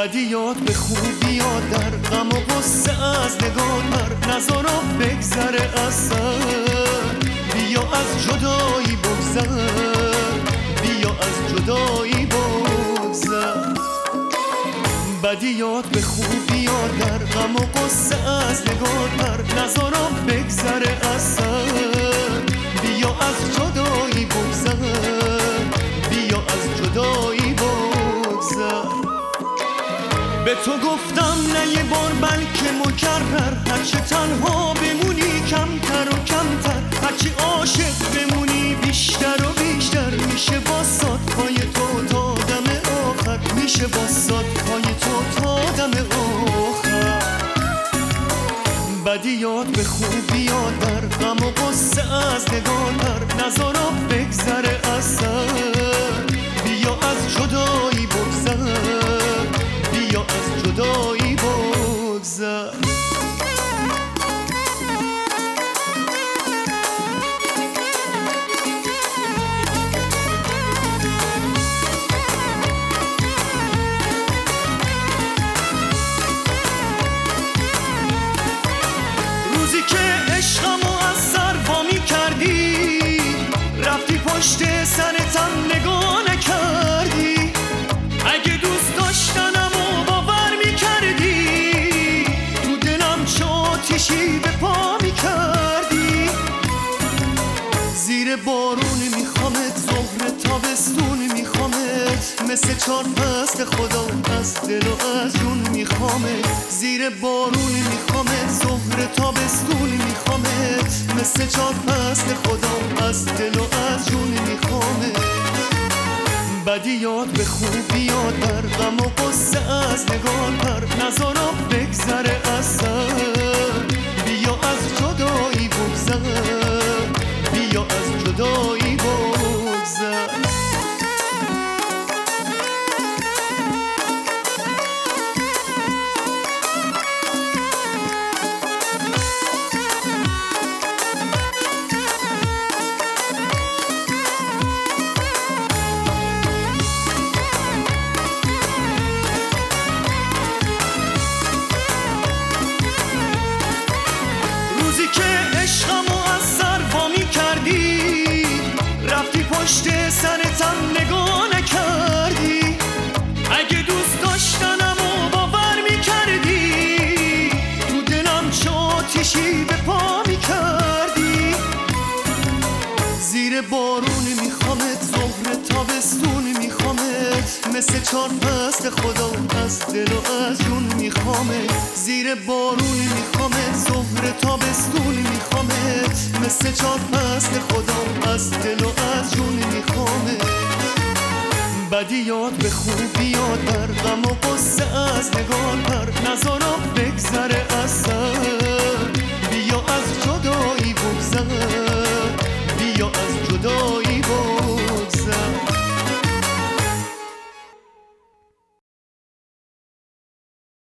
بدی یاد به خوبی یاد در غم و غصه از نگاه پر نذارا بگذره از سر. بیا از جدایی بگذر، بیا از جدایی بگذر. بدی یاد به خوبی یاد در غم و غصه از نگاه پر نذارا بگذره از سر. بیا از جدایی بگذر، بیا از جدایی بگذر. به تو گفتم نه یه بار بلکه مکرر، هرچه تنها بمونی کمتر و کمتر، هرچی عاشق بمونی بیشتر و بیشتر. میشه باسات پای تو تا دم آخر، میشه باسات پای تو تا دم آخر. بدی یاد به خوبی یاد در غم و غصه از نگاه پر نذارا بگذره از سر. بیا از جدایی بگذر، بیا از جدایی بگذر. روزی که عشقمو از سر وامی کردی، رفتی پشت سرتم نگاه نکردی. اگه دوست داشتنمو باور میکردی، تو دلم چه آتیشی به پا میکردی. زیر بارون میخوامت، ظهر تابستون میخوامت، مثل چار فصل خدا از دل و از جون میخوامت. زیر بارون میخوامت، ظهر تابستون میخوامت، مثل چار فصل خدا از دل و از جون میخوامت. بدی یاد به خوبی یاد در غم و غصه از نگاه پر نذارا بگذره از سر. بیا از جدایی بگذر، بیا از جدایی بگذر. پشت سرتم نگاه نکردی. اگه دوست داشتنمو باور میکردی، تو دلم چه آتیشی به پا میکردی. زیر بارون میخوامت، ظهر تابستون میخوامت، مثل چار فصل خدا از دل و از جون میخوامت. زیر بارون میخوامت، ظهر تابستون میخوامت، مثل چار فصل خدا از دل و از جون میخوامت. بدی یاد به خوبی یاد در غم و غصه از نگاه پر نذارا بگذره از سر.